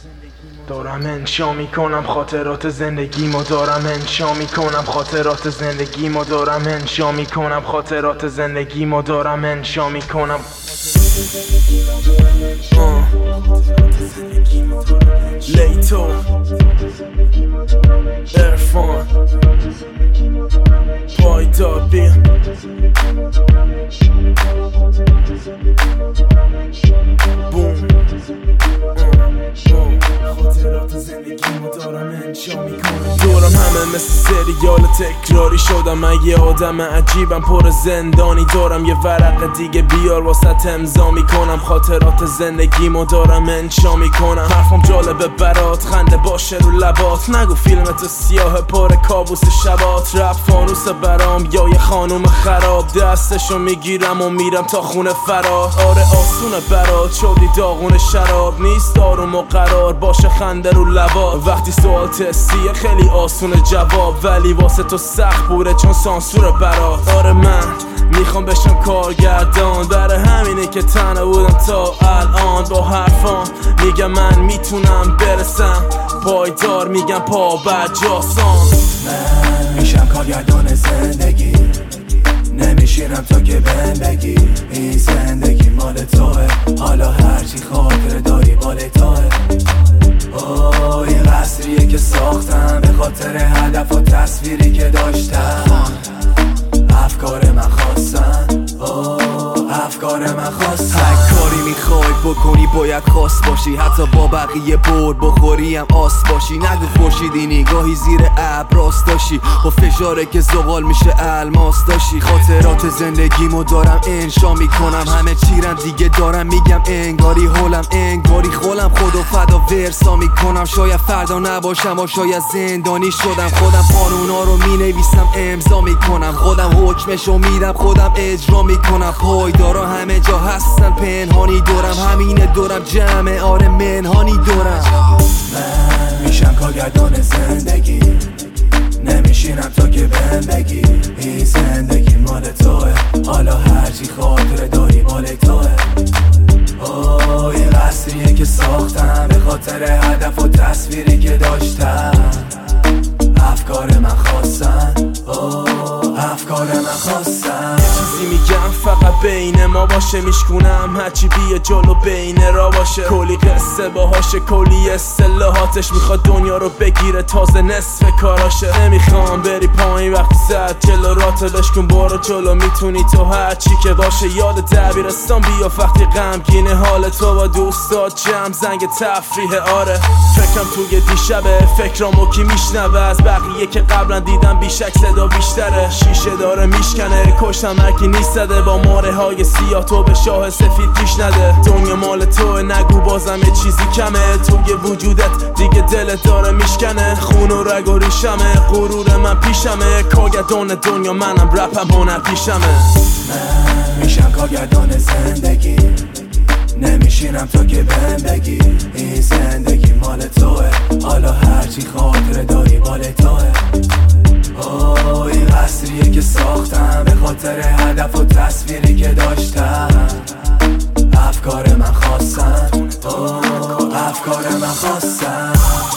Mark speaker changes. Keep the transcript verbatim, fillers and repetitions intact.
Speaker 1: دارم انشا میکنم خاطرات زندگیمو دارم انشا میکنم خاطرات زندگیمو دارم انشا میکنم خاطرات زندگیمو دارم انشا میکنم لیتو ارفان پایدابی بوم خاطرات زندگیمو دارم انشا میکنم. دورم همه مثل سریال تکراری شدم، من یه آدم عجیبم پر زندانی. دارم یه ورق دیگه بیار واسه امضا میکنم. خاطرات زندگیمو دارم انشا میکنم. حرفم جالبه برات، خنده باشه رو لبات. نگو فیلمت سیاه پر کابوس شبات. رپ فانوس برام یا یه خانوم خراب، دستشو میگیرم و میرم تا خونه فرار. آره آسونه برات، شدی داغون شراب. نیست آروم و قرار باشه خنده رو لبات. وقتی سوال تستیه خیلی آسونه جواب، ولی واسه تو سخت بوده چون سانسور برات. آره من میخوام بشم کارگردان، برای همینه که تنها بودم تا الان. با حرفان میگم من میتونم برسم، پایدار میگم پا برجاسان.
Speaker 2: من میشم کارگردان زندگی، نمیشینم تا که بهم بگی این زندگی مال توه. حالا هرچی خاطره داری مال توه. اوه این قصریه که ساختم به خاطر هدف و تصویری که داشتم. افکار من خواستن، اوه افکار من خواستن.
Speaker 3: هر کاری میخوای بکنی باید خاص باشی، حتی با بقیه بر بخوری هم آس باشی. نگو خورشیدی نگاهی زیر ابر راست داشی، با فشاره که زغال میشه الماس داشی. خاطرات زندگیمو دارم انشا میکنم، همه چیرم دیگه دارم میگم انگاری هولم انگاری خولم. خدا فدا ورسا میکنم، شاید فردا نباشم و شاید زندانی شدم. خودم قانونا رو مینویسم امضا میکنم، خودم حکمشو میدم خودم اجرا میکنم. پایدارا همه جا هستن پنهانی دورم، همینه دورم جمع آره منهانی دورم.
Speaker 2: من میشم کارگردان زندگی، نمیشینم تا که بهم بگی این زندگی مال توه. حالا هرچی خاطره داری مال توه. اوه این قصریه که ساختم به خاطر هدف و تصویری که داشتم. افکار من خواستن، اوه افکار من خواستن.
Speaker 1: چیزی میگم فقط بین ما باشه، میشکونم هرچی بیه جلو بین را باشه. کلی قصه باهاشه کلی اصطلاحاتش، میخواد دنیا رو بگیره تازه نصف کاراشه. نمیخوام بری پایین وقتی زد جلو راته، بشکن برو جلو میتونی تو هرچی که باشه. یاد دبیرستان بیا وقتی غمگینه حال تو با دوستات جمع زنگ تفریح. آره فکرم توی دیشبه، فکرامو کی میشنوه از بقیه که قبلا دیدم بیشک صدا بیشتره. شیشه داره میشکنه کشتم هرکی نیست زده، با ماره های سیاه تو به شاه سفید پیش نده. دنیا مال توه نگو بازم یه چیزی کمه، توی وجودت دیگه دلت داره میشکنه. خون و رگ و ریشمه، غرور من پیشمه. کارگردان دنیا منم، رپم هنر پیشمه.
Speaker 2: من میشم کارگردان زندگی، نمیشینم تا که بهم بگی این زندگی مال توه. حالا هرچی خاطره داری مال توه. اوه این قصریه که ساختم به خاطر هدف و تصویری که داشتم. افکار من خواستن، اوه افکار من خواستن.